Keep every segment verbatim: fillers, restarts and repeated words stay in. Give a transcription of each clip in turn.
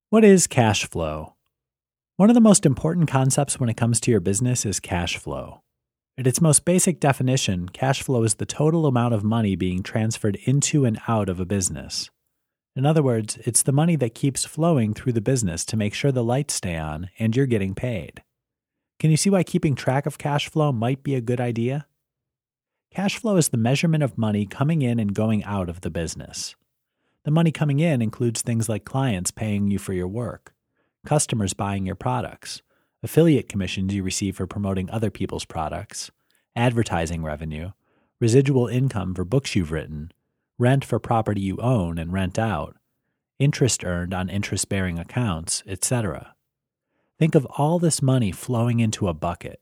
What is cash flow? One of the most important concepts when it comes to your business is cash flow. At its most basic definition, cash flow is the total amount of money being transferred into and out of a business. In other words, it's the money that keeps flowing through the business to make sure the lights stay on and you're getting paid. Can you see why keeping track of cash flow might be a good idea? Cash flow is the measurement of money coming in and going out of the business. The money coming in includes things like clients paying you for your work, customers buying your products, affiliate commissions you receive for promoting other people's products, advertising revenue, residual income for books you've written, rent for property you own and rent out, interest earned on interest-bearing accounts, et cetera. Think of all this money flowing into a bucket.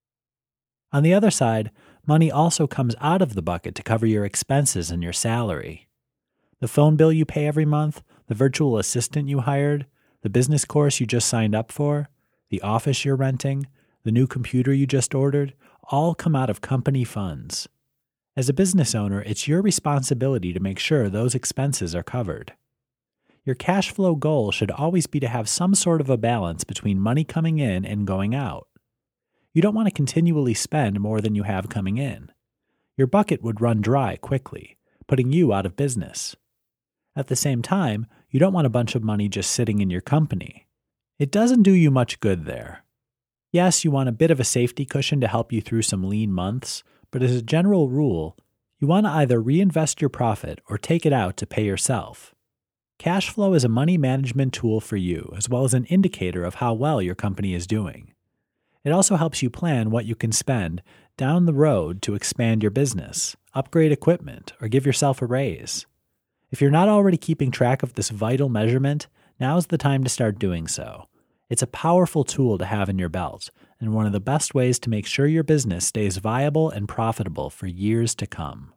On the other side, money also comes out of the bucket to cover your expenses and your salary. The phone bill you pay every month, the virtual assistant you hired, the business course you just signed up for, the office you're renting, the new computer you just ordered, all come out of company funds. As a business owner, it's your responsibility to make sure those expenses are covered. Your cash flow goal should always be to have some sort of a balance between money coming in and going out. You don't want to continually spend more than you have coming in. Your bucket would run dry quickly, putting you out of business. At the same time, you don't want a bunch of money just sitting in your company. It doesn't do you much good there. Yes, you want a bit of a safety cushion to help you through some lean months, but as a general rule, you want to either reinvest your profit or take it out to pay yourself. Cash flow is a money management tool for you, as well as an indicator of how well your company is doing. It also helps you plan what you can spend down the road to expand your business, upgrade equipment, or give yourself a raise. If you're not already keeping track of this vital measurement, now's the time to start doing so. It's a powerful tool to have in your belt, and one of the best ways to make sure your business stays viable and profitable for years to come.